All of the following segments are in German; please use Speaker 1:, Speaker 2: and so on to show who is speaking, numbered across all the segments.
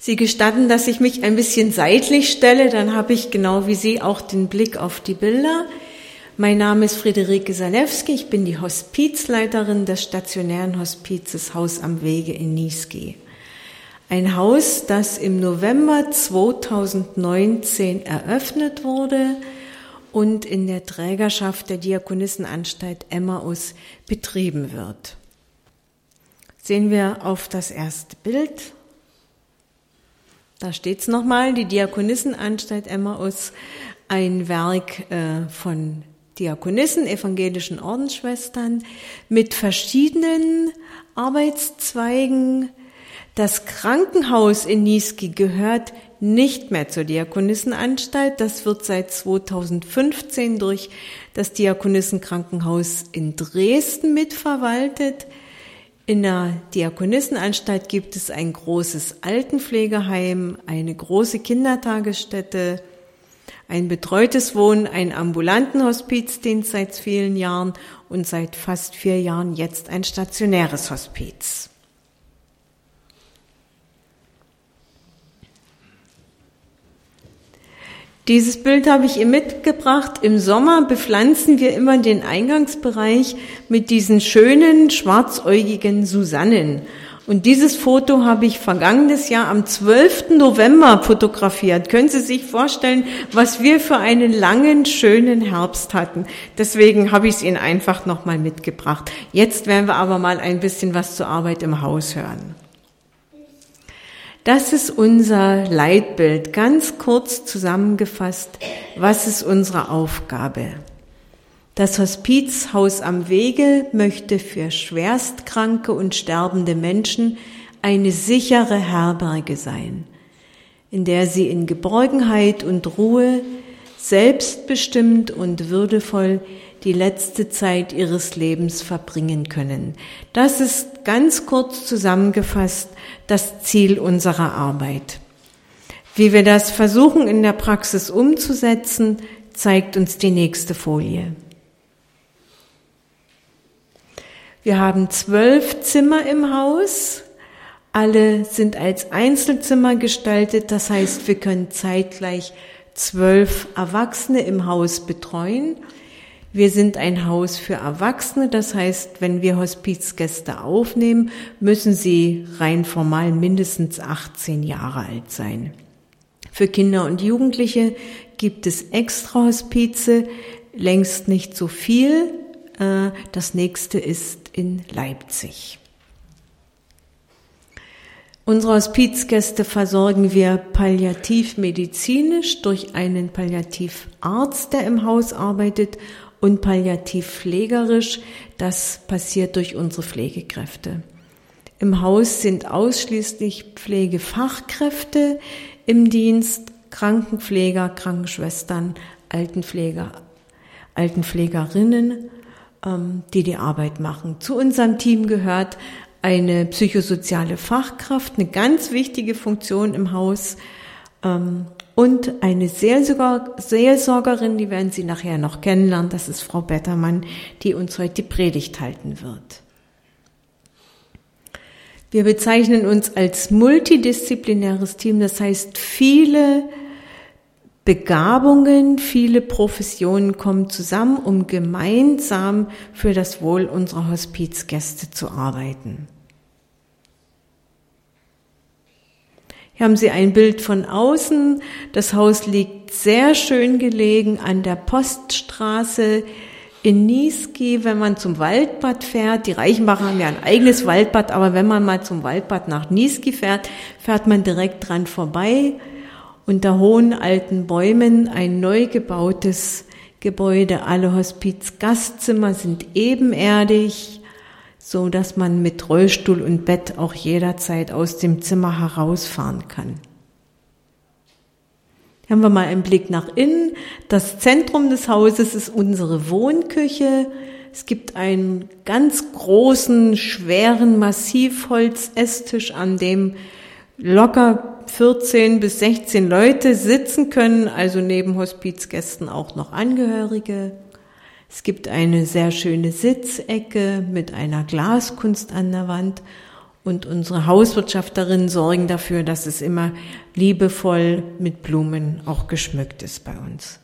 Speaker 1: Sie gestatten, dass ich mich ein bisschen seitlich stelle, dann habe ich genau wie Sie auch den Blick auf die Bilder. Mein Name ist Friederike Salewski, ich bin die Hospizleiterin des stationären Hospizes Haus am Wege in Niesky. Ein Haus, das im November 2019 eröffnet wurde und in der Trägerschaft der Diakonissenanstalt Emmaus betrieben wird. Sehen wir auf das erste Bild. Da steht's nochmal, die Diakonissenanstalt Emmaus, ein Werk von Diakonissen, evangelischen Ordensschwestern mit verschiedenen Arbeitszweigen. Das Krankenhaus in Niesky gehört nicht mehr zur Diakonissenanstalt. Das wird seit 2015 durch das Diakonissenkrankenhaus in Dresden mitverwaltet. In der Diakonissenanstalt gibt es ein großes Altenpflegeheim, eine große Kindertagesstätte, ein betreutes Wohnen, einen ambulanten Hospizdienst seit vielen Jahren und seit fast 4 Jahren jetzt ein stationäres Hospiz. Dieses Bild habe ich Ihnen mitgebracht. Im Sommer bepflanzen wir immer den Eingangsbereich mit diesen schönen, schwarzäugigen Susannen. Und dieses Foto habe ich vergangenes Jahr am 12. November fotografiert. Können Sie sich vorstellen, was wir für einen langen, schönen Herbst hatten? Deswegen habe ich es Ihnen einfach nochmal mitgebracht. Jetzt werden wir aber mal ein bisschen was zur Arbeit im Haus hören. Das ist unser Leitbild, ganz kurz zusammengefasst. Was ist unsere Aufgabe? Das Hospiz Haus am Wege möchte für schwerstkranke und sterbende Menschen eine sichere Herberge sein, in der sie in Geborgenheit und Ruhe, selbstbestimmt und würdevoll die letzte Zeit ihres Lebens verbringen können. Das ist ganz kurz zusammengefasst das Ziel unserer Arbeit. Wie wir das versuchen in der Praxis umzusetzen, zeigt uns die nächste Folie. Wir haben 12 Zimmer im Haus. Alle sind als Einzelzimmer gestaltet. Das heißt, wir können zeitgleich 12 Erwachsene im Haus betreuen. Wir sind ein Haus für Erwachsene, das heißt, wenn wir Hospizgäste aufnehmen, müssen sie rein formal mindestens 18 Jahre alt sein. Für Kinder und Jugendliche gibt es extra Hospize, längst nicht so viel. Das nächste ist in Leipzig. Unsere Hospizgäste versorgen wir palliativmedizinisch durch einen Palliativarzt, der im Haus arbeitet, und palliativpflegerisch, das passiert durch unsere Pflegekräfte. Im Haus sind ausschließlich Pflegefachkräfte im Dienst, Krankenpfleger, Krankenschwestern, Altenpfleger, Altenpflegerinnen, die die Arbeit machen. Zu unserem Team gehört eine psychosoziale Fachkraft, eine ganz wichtige Funktion im Haus, und eine Seelsorgerin, die werden Sie nachher noch kennenlernen, das ist Frau Bettermann, die uns heute die Predigt halten wird. Wir bezeichnen uns als multidisziplinäres Team, das heißt, viele Begabungen, viele Professionen kommen zusammen, um gemeinsam für das Wohl unserer Hospizgäste zu arbeiten. Hier haben Sie ein Bild von außen. Das Haus liegt sehr schön gelegen an der Poststraße in Niesky. Wenn man zum Waldbad fährt, die Reichenbacher haben ja ein eigenes Waldbad, aber wenn man mal zum Waldbad nach Niesky fährt, fährt man direkt dran vorbei. Unter hohen alten Bäumen ein neu gebautes Gebäude. Alle Hospizgastzimmer sind ebenerdig, so dass man mit Rollstuhl und Bett auch jederzeit aus dem Zimmer herausfahren kann. Hier haben wir mal einen Blick nach innen. Das Zentrum des Hauses ist unsere Wohnküche. Es gibt einen ganz großen, schweren Massivholz-Esstisch, an dem locker 14 bis 16 Leute sitzen können, also neben Hospizgästen auch noch Angehörige. Es gibt eine sehr schöne Sitzecke mit einer Glaskunst an der Wand und unsere Hauswirtschafterinnen sorgen dafür, dass es immer liebevoll mit Blumen auch geschmückt ist bei uns.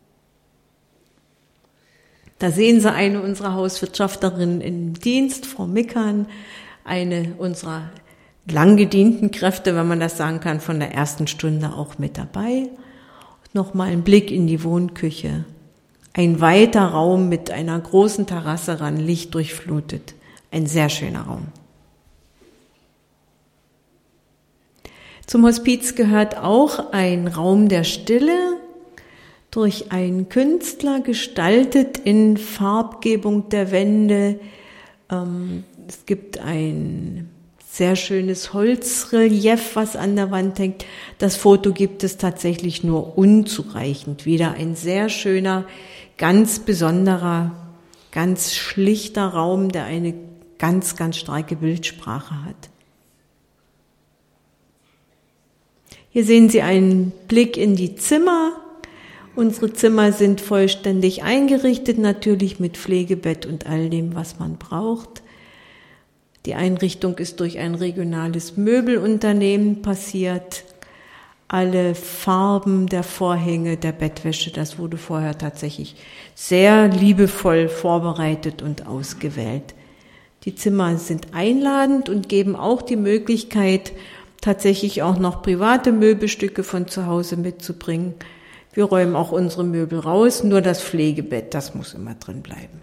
Speaker 1: Da sehen Sie eine unserer Hauswirtschafterinnen im Dienst, Frau Mickern, eine unserer lang gedienten Kräfte, wenn man das sagen kann, von der ersten Stunde auch mit dabei. Nochmal ein Blick in die Wohnküche. Ein weiter Raum mit einer großen Terrasse ran, lichtdurchflutet. Ein sehr schöner Raum. Zum Hospiz gehört auch ein Raum der Stille, durch einen Künstler gestaltet in Farbgebung der Wände. Es gibt ein sehr schönes Holzrelief, was an der Wand hängt. Das Foto gibt es tatsächlich nur unzureichend. Wieder ein sehr schöner, ganz besonderer, ganz schlichter Raum, der eine ganz, ganz starke Bildsprache hat. Hier sehen Sie einen Blick in die Zimmer. Unsere Zimmer sind vollständig eingerichtet, natürlich mit Pflegebett und all dem, was man braucht. Die Einrichtung ist durch ein regionales Möbelunternehmen passiert. Alle Farben der Vorhänge, der Bettwäsche, das wurde vorher tatsächlich sehr liebevoll vorbereitet und ausgewählt. Die Zimmer sind einladend und geben auch die Möglichkeit, tatsächlich auch noch private Möbelstücke von zu Hause mitzubringen. Wir räumen auch unsere Möbel raus, nur das Pflegebett, das muss immer drin bleiben.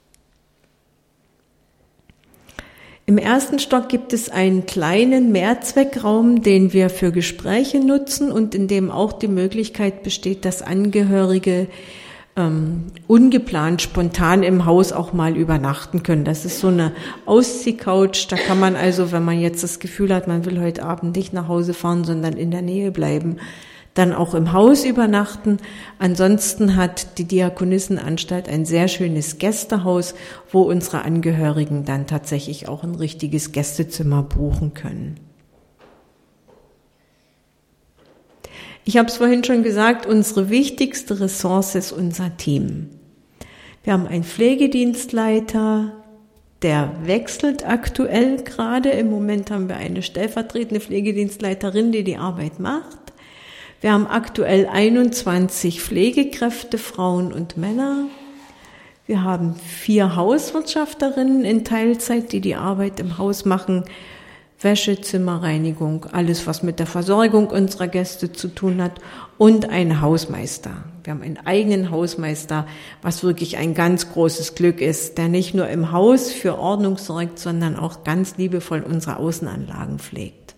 Speaker 1: Im ersten Stock gibt es einen kleinen Mehrzweckraum, den wir für Gespräche nutzen und in dem auch die Möglichkeit besteht, dass Angehörige ungeplant, spontan im Haus auch mal übernachten können. Das ist so eine Ausziehcouch, da kann man also, wenn man jetzt das Gefühl hat, man will heute Abend nicht nach Hause fahren, sondern in der Nähe bleiben, dann auch im Haus übernachten. Ansonsten hat die Diakonissenanstalt ein sehr schönes Gästehaus, wo unsere Angehörigen dann tatsächlich auch ein richtiges Gästezimmer buchen können. Ich habe es vorhin schon gesagt, unsere wichtigste Ressource ist unser Team. Wir haben einen Pflegedienstleiter, der wechselt aktuell gerade. Im Moment haben wir eine stellvertretende Pflegedienstleiterin, die die Arbeit macht. Wir haben aktuell 21 Pflegekräfte, Frauen und Männer. Wir haben 4 Hauswirtschafterinnen in Teilzeit, die die Arbeit im Haus machen. Wäsche, Zimmerreinigung, alles, was mit der Versorgung unserer Gäste zu tun hat. Und einen Hausmeister. Wir haben einen eigenen Hausmeister, was wirklich ein ganz großes Glück ist, der nicht nur im Haus für Ordnung sorgt, sondern auch ganz liebevoll unsere Außenanlagen pflegt.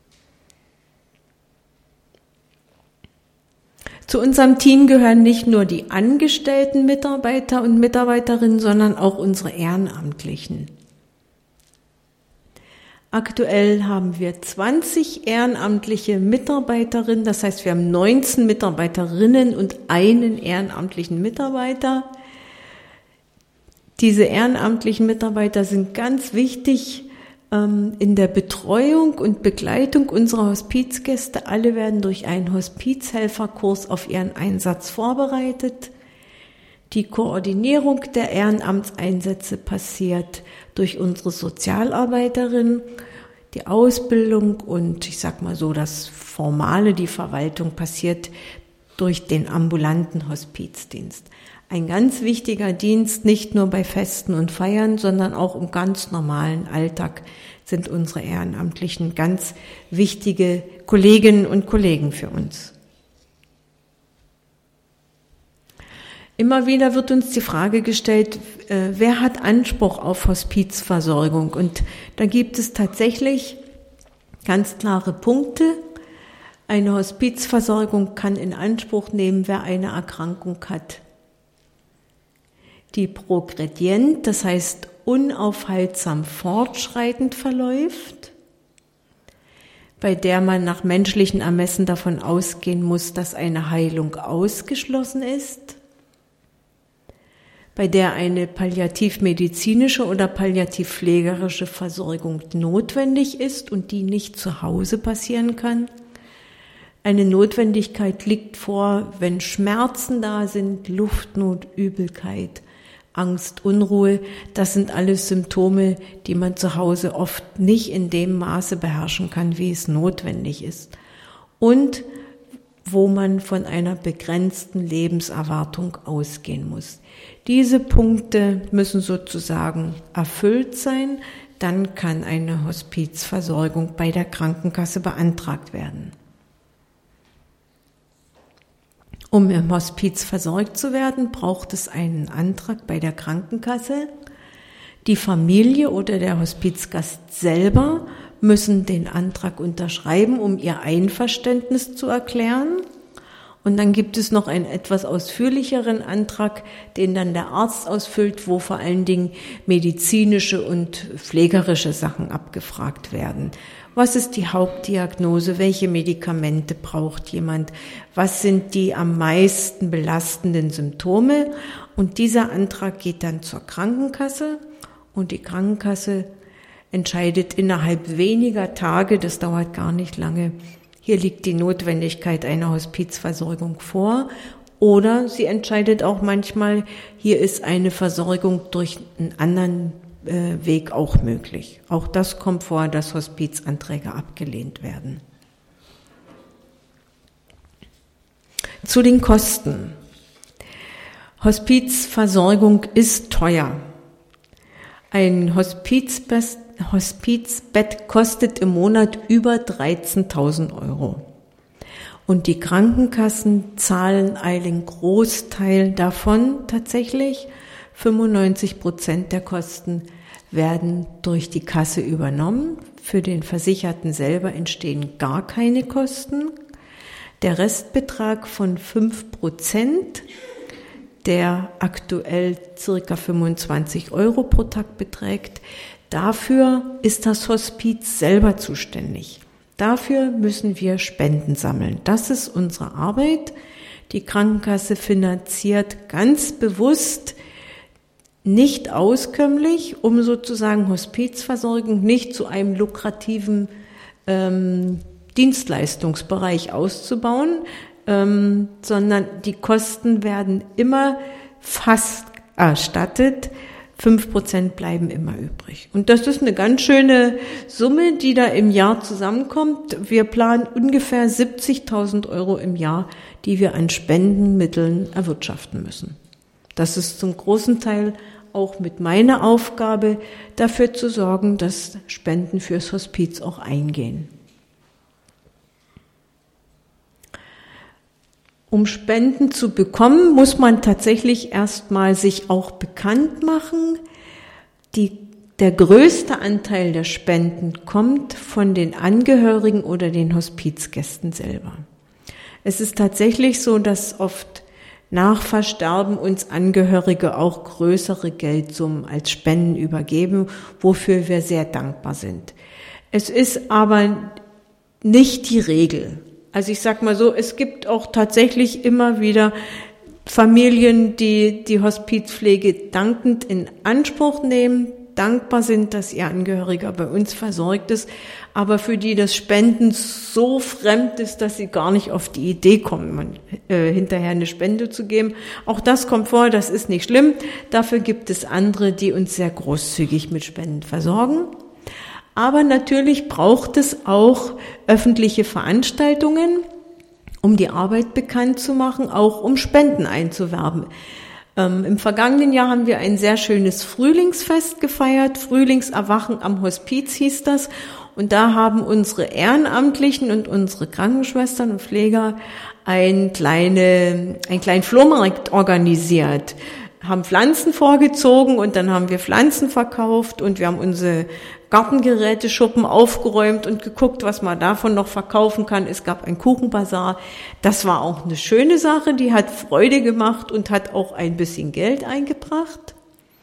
Speaker 1: Zu unserem Team gehören nicht nur die angestellten Mitarbeiter und Mitarbeiterinnen, sondern auch unsere Ehrenamtlichen. Aktuell haben wir 20 ehrenamtliche Mitarbeiterinnen, das heißt, wir haben 19 Mitarbeiterinnen und einen ehrenamtlichen Mitarbeiter. Diese ehrenamtlichen Mitarbeiter sind ganz wichtig in der Betreuung und Begleitung unserer Hospizgäste. Alle werden durch einen Hospizhelferkurs auf ihren Einsatz vorbereitet. Die Koordinierung der Ehrenamtseinsätze passiert durch unsere Sozialarbeiterin, die Ausbildung und ich sag mal so, das Formale, die Verwaltung passiert durch den ambulanten Hospizdienst. Ein ganz wichtiger Dienst, nicht nur bei Festen und Feiern, sondern auch im ganz normalen Alltag sind unsere Ehrenamtlichen ganz wichtige Kolleginnen und Kollegen für uns. Immer wieder wird uns die Frage gestellt, wer hat Anspruch auf Hospizversorgung? Und da gibt es tatsächlich ganz klare Punkte. Eine Hospizversorgung kann in Anspruch nehmen, wer eine Erkrankung hat, die progredient, das heißt unaufhaltsam fortschreitend verläuft, bei der man nach menschlichen Ermessen davon ausgehen muss, dass eine Heilung ausgeschlossen ist, bei der eine palliativmedizinische oder palliativpflegerische Versorgung notwendig ist und die nicht zu Hause passieren kann. Eine Notwendigkeit liegt vor, wenn Schmerzen da sind, Luftnot, Übelkeit, Angst, Unruhe, das sind alles Symptome, die man zu Hause oft nicht in dem Maße beherrschen kann, wie es notwendig ist. Und wo man von einer begrenzten Lebenserwartung ausgehen muss. Diese Punkte müssen sozusagen erfüllt sein, dann kann eine Hospizversorgung bei der Krankenkasse beantragt werden. Um im Hospiz versorgt zu werden, braucht es einen Antrag bei der Krankenkasse. Die Familie oder der Hospizgast selber müssen den Antrag unterschreiben, um ihr Einverständnis zu erklären. Und dann gibt es noch einen etwas ausführlicheren Antrag, den dann der Arzt ausfüllt, wo vor allen Dingen medizinische und pflegerische Sachen abgefragt werden. Was ist die Hauptdiagnose? Welche Medikamente braucht jemand? Was sind die am meisten belastenden Symptome? Und dieser Antrag geht dann zur Krankenkasse und die Krankenkasse entscheidet innerhalb weniger Tage, das dauert gar nicht lange. Hier liegt die Notwendigkeit einer Hospizversorgung vor. Oder sie entscheidet auch manchmal, hier ist eine Versorgung durch einen anderen Weg auch möglich. Auch das kommt vor, dass Hospizanträge abgelehnt werden. Zu den Kosten. Hospizversorgung ist teuer. Ein Hospizbett kostet im Monat über 13.000 €. Und die Krankenkassen zahlen einen Großteil davon tatsächlich. 95% der Kosten werden durch die Kasse übernommen. Für den Versicherten selber entstehen gar keine Kosten. Der Restbetrag von 5%, der aktuell circa 25 € pro Tag beträgt, dafür ist das Hospiz selber zuständig. Dafür müssen wir Spenden sammeln. Das ist unsere Arbeit. Die Krankenkasse finanziert ganz bewusst nicht auskömmlich, um sozusagen Hospizversorgung nicht zu einem lukrativen Dienstleistungsbereich auszubauen, sondern die Kosten werden immer fast erstattet. 5% bleiben immer übrig. Und das ist eine ganz schöne Summe, die da im Jahr zusammenkommt. Wir planen ungefähr 70.000 € im Jahr, die wir an Spendenmitteln erwirtschaften müssen. Das ist zum großen Teil auch mit meiner Aufgabe, dafür zu sorgen, dass Spenden fürs Hospiz auch eingehen. Um Spenden zu bekommen, muss man tatsächlich erstmal sich auch bekannt machen. Der größte Anteil der Spenden kommt von den Angehörigen oder den Hospizgästen selber. Es ist tatsächlich so, dass oft nach Versterben uns Angehörige auch größere Geldsummen als Spenden übergeben, wofür wir sehr dankbar sind. Es ist aber nicht die Regel. Also ich sag mal so, es gibt auch tatsächlich immer wieder Familien, die die Hospizpflege dankend in Anspruch nehmen, dankbar sind, dass ihr Angehöriger bei uns versorgt ist, aber für die das Spenden so fremd ist, dass sie gar nicht auf die Idee kommen, hinterher eine Spende zu geben. Auch das kommt vor, das ist nicht schlimm. Dafür gibt es andere, die uns sehr großzügig mit Spenden versorgen. Aber natürlich braucht es auch öffentliche Veranstaltungen, um die Arbeit bekannt zu machen, auch um Spenden einzuwerben. Im vergangenen Jahr haben wir ein sehr schönes Frühlingsfest gefeiert. Frühlingserwachen am Hospiz hieß das. Und da haben unsere Ehrenamtlichen und unsere Krankenschwestern und Pfleger einen kleinen Flohmarkt organisiert. Haben Pflanzen vorgezogen und dann haben wir Pflanzen verkauft und wir haben unsere Gartengeräteschuppen aufgeräumt und geguckt, was man davon noch verkaufen kann. Es gab einen Kuchenbazar. Das war auch eine schöne Sache, die hat Freude gemacht und hat auch ein bisschen Geld eingebracht.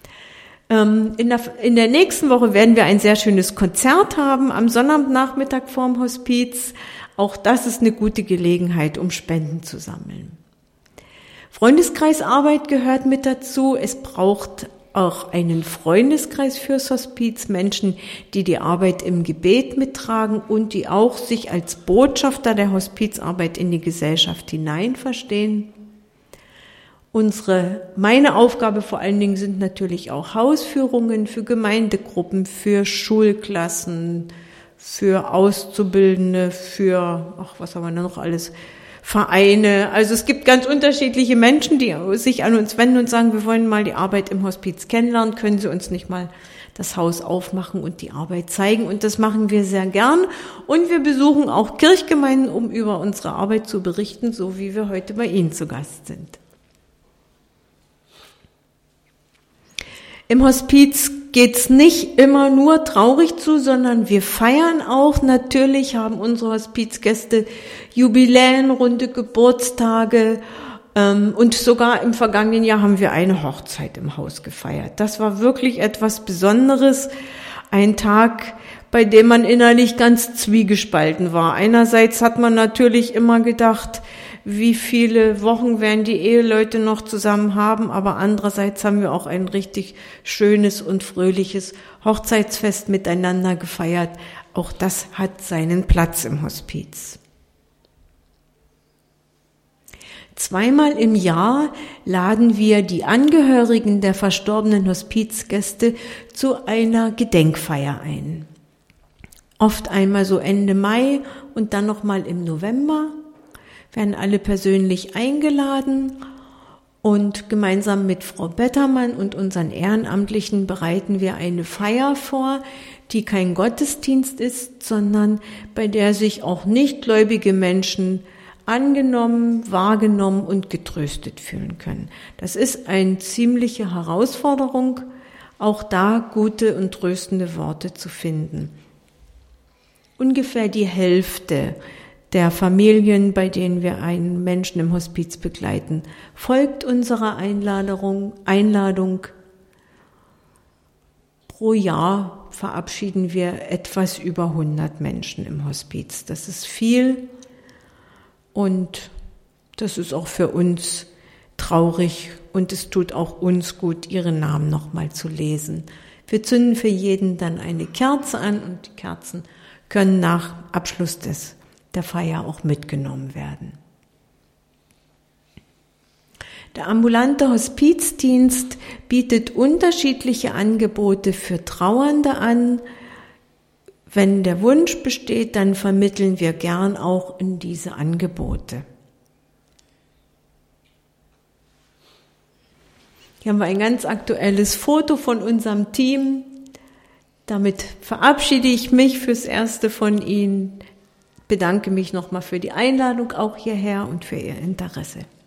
Speaker 1: In der nächsten Woche werden wir ein sehr schönes Konzert haben, am Sonnabendnachmittag vorm Hospiz. Auch das ist eine gute Gelegenheit, um Spenden zu sammeln. Freundeskreisarbeit gehört mit dazu. Es braucht auch einen Freundeskreis fürs Hospiz, Menschen, die die Arbeit im Gebet mittragen und die auch sich als Botschafter der Hospizarbeit in die Gesellschaft hinein verstehen. Meine Aufgabe vor allen Dingen sind natürlich auch Hausführungen für Gemeindegruppen, für Schulklassen, für Auszubildende, was haben wir da noch alles, Vereine. Also es gibt ganz unterschiedliche Menschen, die sich an uns wenden und sagen, wir wollen mal die Arbeit im Hospiz kennenlernen, können Sie uns nicht mal das Haus aufmachen und die Arbeit zeigen? Und das machen wir sehr gern. Und wir besuchen auch Kirchgemeinden, um über unsere Arbeit zu berichten, so wie wir heute bei Ihnen zu Gast sind. Im Hospiz geht's nicht immer nur traurig zu, sondern wir feiern auch. Natürlich haben unsere Hospizgäste Jubiläen, runde Geburtstage, und sogar im vergangenen Jahr haben wir eine Hochzeit im Haus gefeiert. Das war wirklich etwas Besonderes. Ein Tag, bei dem man innerlich ganz zwiegespalten war. Einerseits hat man natürlich immer gedacht, wie viele Wochen werden die Eheleute noch zusammen haben, aber andererseits haben wir auch ein richtig schönes und fröhliches Hochzeitsfest miteinander gefeiert. Auch das hat seinen Platz im Hospiz. Zweimal im Jahr laden wir die Angehörigen der verstorbenen Hospizgäste zu einer Gedenkfeier ein. Oft einmal so Ende Mai und dann nochmal im November werden alle persönlich eingeladen und gemeinsam mit Frau Bettermann und unseren Ehrenamtlichen bereiten wir eine Feier vor, die kein Gottesdienst ist, sondern bei der sich auch nichtgläubige Menschen angenommen, wahrgenommen und getröstet fühlen können. Das ist eine ziemliche Herausforderung, auch da gute und tröstende Worte zu finden. Ungefähr die Hälfte der Familien, bei denen wir einen Menschen im Hospiz begleiten, folgt unserer Einladung. Pro Jahr verabschieden wir etwas über 100 Menschen im Hospiz. Das ist viel. Und das ist auch für uns traurig und es tut auch uns gut, ihre Namen nochmal zu lesen. Wir zünden für jeden dann eine Kerze an und die Kerzen können nach Abschluss der Feier auch mitgenommen werden. Der ambulante Hospizdienst bietet unterschiedliche Angebote für Trauernde an. Wenn der Wunsch besteht, dann vermitteln wir gern auch in diese Angebote. Hier haben wir ein ganz aktuelles Foto von unserem Team. Damit verabschiede ich mich fürs Erste von Ihnen. Bedanke mich nochmal für die Einladung auch hierher und für Ihr Interesse.